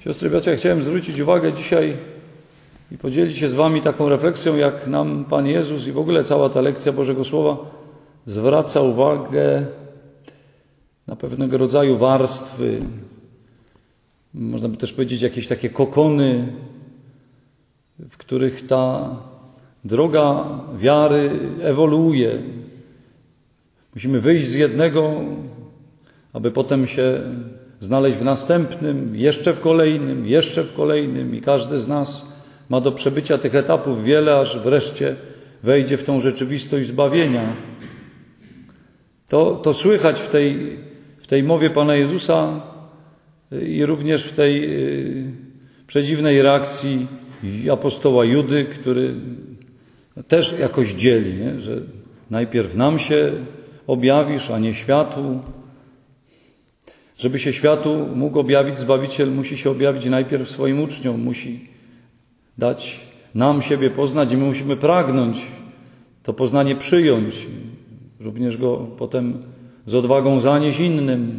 Siostry, bracia, chciałem zwrócić uwagę dzisiaj i podzielić się z wami taką refleksją, jak nam Pan Jezus i w ogóle cała ta lekcja Bożego Słowa zwraca uwagę na pewnego rodzaju warstwy, można by też powiedzieć jakieś takie kokony, w których ta droga wiary ewoluuje. Musimy wyjść z jednego, aby potem się znaleźć w następnym, jeszcze w kolejnym i każdy z nas ma do przebycia tych etapów wiele, aż wreszcie wejdzie w tą rzeczywistość zbawienia. To słychać w tej mowie Pana Jezusa i również w tej przedziwnej reakcji apostoła Judy, który też jakoś dzieli, nie? Że najpierw nam się objawisz, a nie światu. Żeby się światu mógł objawić Zbawiciel, musi się objawić najpierw swoim uczniom, musi dać nam siebie poznać i my musimy pragnąć to poznanie przyjąć, również go potem z odwagą zanieść innym.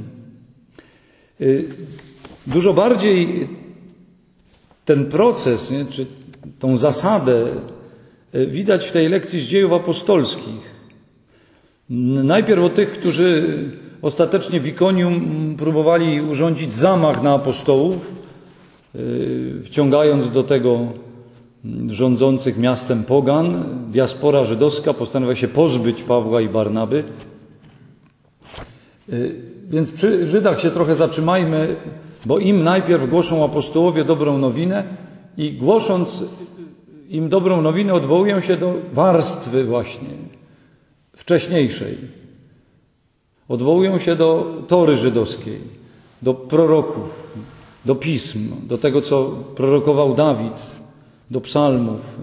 Dużo bardziej ten proces, nie, czy tą zasadę widać w tej lekcji z dziejów apostolskich. Najpierw o tych, którzy ostatecznie w Ikonium próbowali urządzić zamach na apostołów, wciągając do tego rządzących miastem pogan. Diaspora żydowska postanowiła się pozbyć Pawła i Barnaby. Więc przy Żydach się trochę zatrzymajmy, bo im najpierw głoszą apostołowie dobrą nowinę i głosząc im dobrą nowinę odwołują się do warstwy właśnie wcześniejszej. Odwołują się do Tory żydowskiej, do proroków, do pism, do tego, co prorokował Dawid, do psalmów.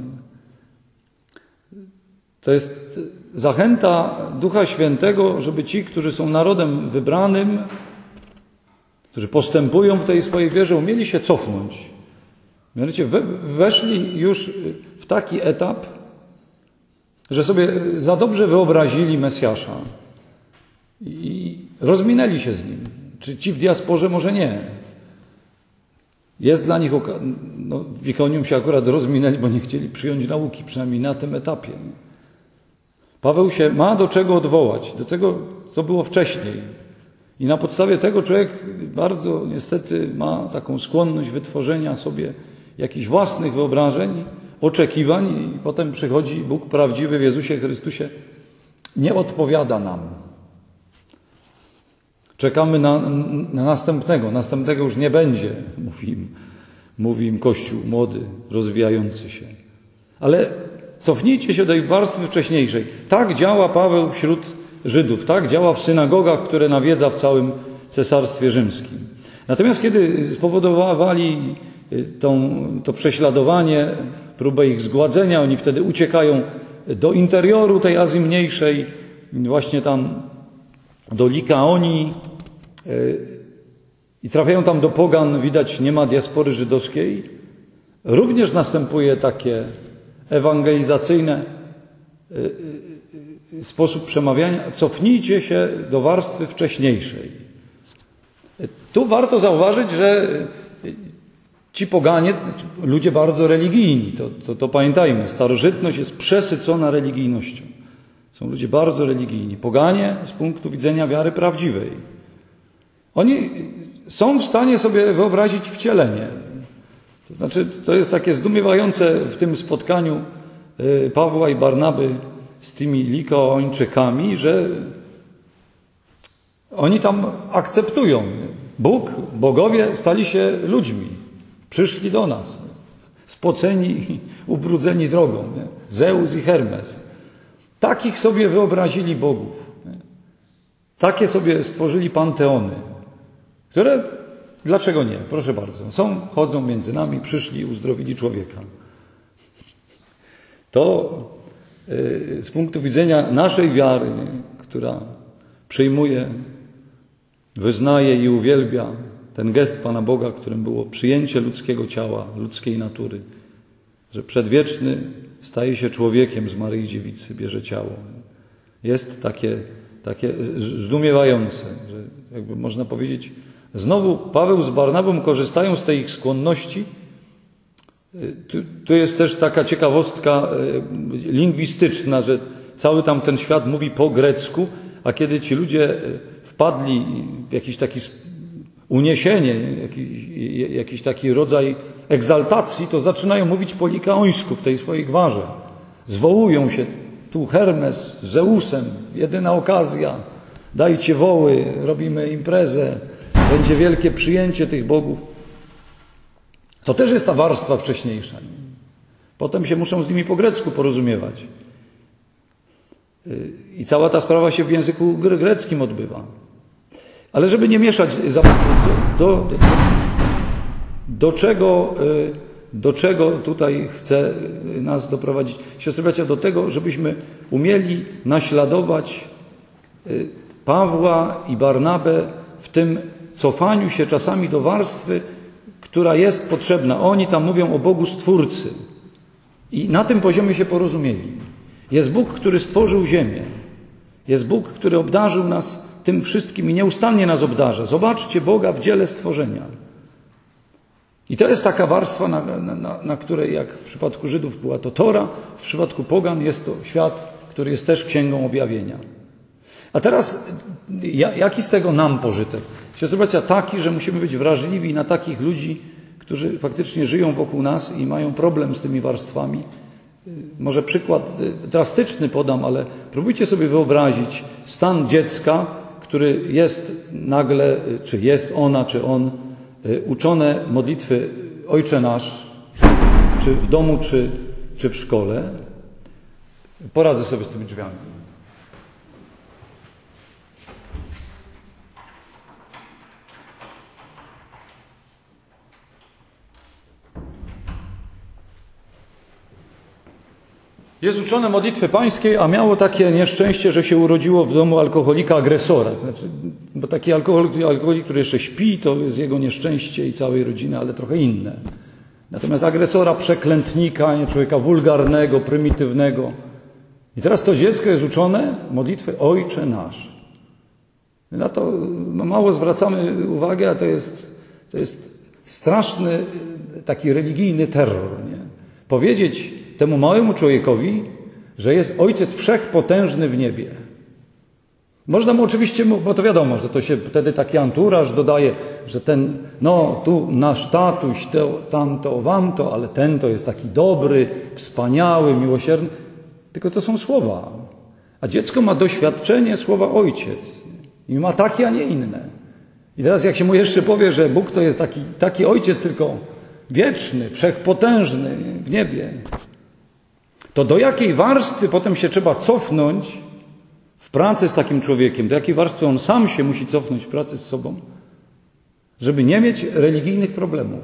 To jest zachęta Ducha Świętego, żeby ci, którzy są narodem wybranym, którzy postępują w tej swojej wierze, umieli się cofnąć. Mianowicie weszli już w taki etap, że sobie za dobrze wyobrazili Mesjasza i rozminęli się z nim. Czy ci w diasporze? Może nie. Jest dla nich w Ikonium się akurat rozminęli, bo nie chcieli przyjąć nauki, przynajmniej na tym etapie. Paweł się ma do czego odwołać, do tego, co było wcześniej. I na podstawie tego człowiek bardzo niestety ma taką skłonność wytworzenia sobie jakichś własnych wyobrażeń, oczekiwań i potem przychodzi Bóg prawdziwy w Jezusie Chrystusie. Nie odpowiada nam. Czekamy na następnego. Następnego już nie będzie, mówi im Kościół młody, rozwijający się. Ale cofnijcie się do ich warstwy wcześniejszej. Tak działa Paweł wśród Żydów, tak działa w synagogach, które nawiedza w całym Cesarstwie Rzymskim. Natomiast kiedy spowodowali to prześladowanie, próbę ich zgładzenia, oni wtedy uciekają do interioru tej Azji Mniejszej, właśnie tam do Likaonii i trafiają tam do pogan, widać nie ma diaspory żydowskiej. Również następuje takie ewangelizacyjny sposób przemawiania. Cofnijcie się do warstwy wcześniejszej. Tu warto zauważyć, że ci poganie, ludzie bardzo religijni, to pamiętajmy, starożytność jest przesycona religijnością. Są ludzie bardzo religijni. Poganie z punktu widzenia wiary prawdziwej. Oni są w stanie sobie wyobrazić wcielenie. To znaczy, to jest takie zdumiewające w tym spotkaniu Pawła i Barnaby z tymi Likaończykami, że oni tam akceptują. Bogowie stali się ludźmi. Przyszli do nas. Spoceni, ubrudzeni drogą. Nie? Zeus i Hermes. Takich sobie wyobrazili bogów. Nie? Takie sobie stworzyli panteony, które, dlaczego nie? Proszę bardzo. Chodzą między nami, przyszli i uzdrowili człowieka. To z punktu widzenia naszej wiary, nie? Która przyjmuje, wyznaje i uwielbia ten gest Pana Boga, którym było przyjęcie ludzkiego ciała, ludzkiej natury, że przedwieczny staje się człowiekiem z Maryi Dziewicy, bierze ciało. Jest takie zdumiewające, że jakby można powiedzieć, Znowu Paweł z Barnabą korzystają z tej ich skłonności. Tu jest też taka ciekawostka lingwistyczna, że cały tamten świat mówi po grecku, a kiedy ci ludzie wpadli w jakiś taki uniesienie, jakiś taki rodzaj egzaltacji, to zaczynają mówić po likaońsku w tej swojej gwarze. Zwołują się tu Hermes z Zeusem, jedyna okazja, dajcie woły, robimy imprezę, będzie wielkie przyjęcie tych bogów. To też jest ta warstwa wcześniejsza. Potem się muszą z nimi po grecku porozumiewać. I cała ta sprawa się w języku greckim odbywa. Ale żeby nie mieszać, do czego tutaj chce nas doprowadzić siostry bracia? Do tego, żebyśmy umieli naśladować Pawła i Barnabę w tym cofaniu się czasami do warstwy, która jest potrzebna. Oni tam mówią o Bogu Stwórcy. I na tym poziomie się porozumieli. Jest Bóg, który stworzył ziemię. Jest Bóg, który obdarzył nas tym wszystkim i nieustannie nas obdarza. Zobaczcie Boga w dziele stworzenia. I to jest taka warstwa, na której, jak w przypadku Żydów była to Tora, w przypadku pogan jest to świat, który jest też Księgą Objawienia. A teraz, jaki z tego nam pożytek? Siostry bracia, taki, że musimy być wrażliwi na takich ludzi, którzy faktycznie żyją wokół nas i mają problem z tymi warstwami. Może przykład drastyczny podam, ale próbujcie sobie wyobrazić stan dziecka, który jest nagle, czy jest ona, czy on, uczone modlitwy Ojcze Nasz, czy w domu, czy w szkole. Poradzę sobie z tymi drzwiami. Jest uczone modlitwy pańskiej, a miało takie nieszczęście, że się urodziło w domu alkoholika agresora. Znaczy, bo taki alkoholik, który jeszcze śpi, to jest jego nieszczęście i całej rodziny, ale trochę inne. Natomiast agresora, przeklętnika, człowieka wulgarnego, prymitywnego. I teraz to dziecko jest uczone modlitwy Ojcze Nasz. Na to mało zwracamy uwagę, a to jest straszny taki religijny terror. Nie? Powiedzieć temu małemu człowiekowi, że jest Ojciec Wszechpotężny w niebie. Można mu oczywiście, bo to wiadomo, że to się wtedy taki anturaż dodaje, że ten, tu nasz tatuś, tamto, wamto, ale ten to jest taki dobry, wspaniały, miłosierny. Tylko to są słowa. A dziecko ma doświadczenie słowa Ojciec. I ma takie, a nie inne. I teraz jak się mu jeszcze powie, że Bóg to jest taki Ojciec, tylko wieczny, wszechpotężny w niebie, to do jakiej warstwy potem się trzeba cofnąć w pracy z takim człowiekiem, do jakiej warstwy on sam się musi cofnąć w pracy z sobą, żeby nie mieć religijnych problemów.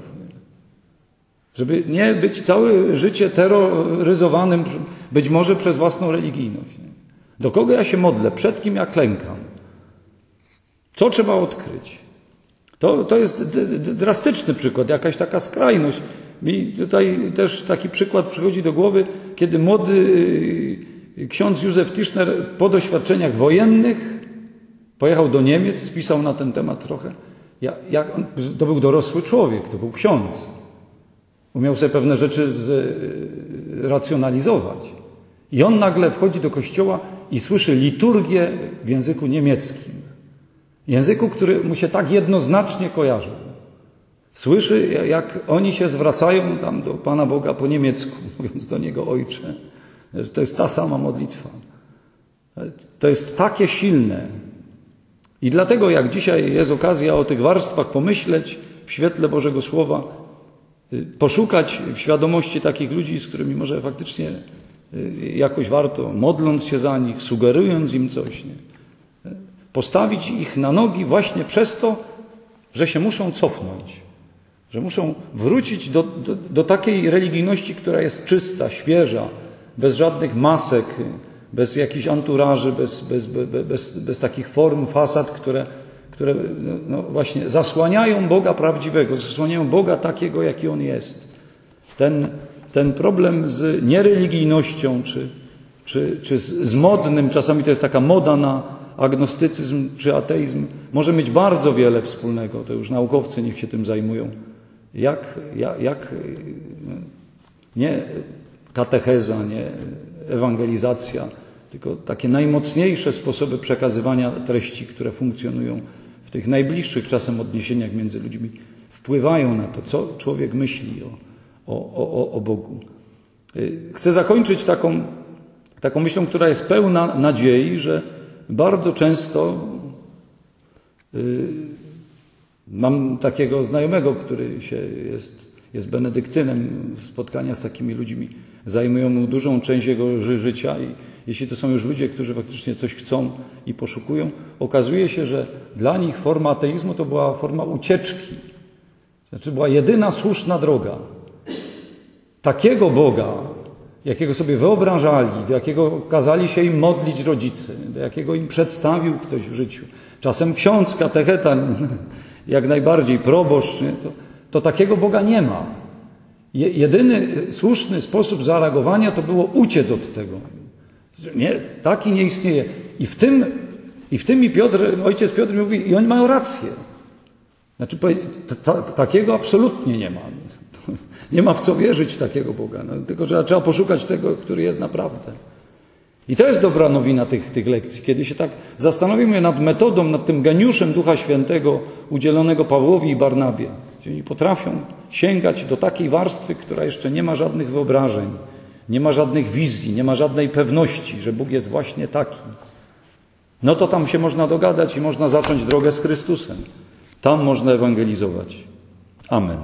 Żeby nie być całe życie terroryzowanym być może przez własną religijność. Do kogo ja się modlę? Przed kim ja klękam? Co trzeba odkryć? To jest drastyczny przykład, jakaś taka skrajność. Mi tutaj też taki przykład przychodzi do głowy, kiedy młody ksiądz Józef Tischner po doświadczeniach wojennych pojechał do Niemiec, spisał na ten temat trochę. To był dorosły człowiek, to był ksiądz. Umiał sobie pewne rzeczy racjonalizować. I on nagle wchodzi do kościoła i słyszy liturgię w języku niemieckim. Języku, który mu się tak jednoznacznie kojarzył. Słyszy, jak oni się zwracają tam do Pana Boga po niemiecku, mówiąc do Niego Ojcze. To jest ta sama modlitwa. To jest takie silne. I dlatego, jak dzisiaj jest okazja o tych warstwach pomyśleć w świetle Bożego Słowa, poszukać w świadomości takich ludzi, z którymi może faktycznie jakoś warto, modląc się za nich, sugerując im coś, nie? Postawić ich na nogi właśnie przez to, że się muszą cofnąć, że muszą wrócić do takiej religijności, która jest czysta, świeża, bez żadnych masek, bez jakichś anturaży, bez takich form, fasad, które właśnie zasłaniają Boga prawdziwego, zasłaniają Boga takiego, jaki On jest. Ten problem z niereligijnością, czy z modnym, czasami to jest taka moda na agnostycyzm czy ateizm może mieć bardzo wiele wspólnego. To już naukowcy niech się tym zajmują. Nie katecheza, nie ewangelizacja, tylko takie najmocniejsze sposoby przekazywania treści, które funkcjonują w tych najbliższych czasem odniesieniach między ludźmi, wpływają na to, co człowiek myśli o Bogu. Chcę zakończyć taką myślą, która jest pełna nadziei, że bardzo często mam takiego znajomego, który jest benedyktynem, spotkania z takimi ludźmi zajmują mu dużą część jego życia i jeśli to są już ludzie, którzy faktycznie coś chcą i poszukują, okazuje się, że dla nich forma ateizmu to była forma ucieczki. Znaczy była jedyna słuszna droga. Takiego Boga, jakiego sobie wyobrażali, do jakiego kazali się im modlić rodzice, do jakiego im przedstawił ktoś w życiu, czasem ksiądz, katecheta, jak najbardziej, proboszcz, to takiego Boga nie ma. Jedyny słuszny sposób zareagowania to było uciec od tego. Nie, taki nie istnieje. I w tym ojciec Piotr mówi, i oni mają rację. Znaczy, takiego absolutnie nie ma. Nie ma w co wierzyć takiego Boga. Tylko trzeba poszukać tego, który jest naprawdę. I to jest dobra nowina tych lekcji, kiedy się tak zastanowimy nad metodą, nad tym geniuszem Ducha Świętego udzielonego Pawłowi i Barnabie. Gdzie oni potrafią sięgać do takiej warstwy, która jeszcze nie ma żadnych wyobrażeń, nie ma żadnych wizji, nie ma żadnej pewności, że Bóg jest właśnie taki. No to tam się można dogadać i można zacząć drogę z Chrystusem. Tam można ewangelizować. Amen.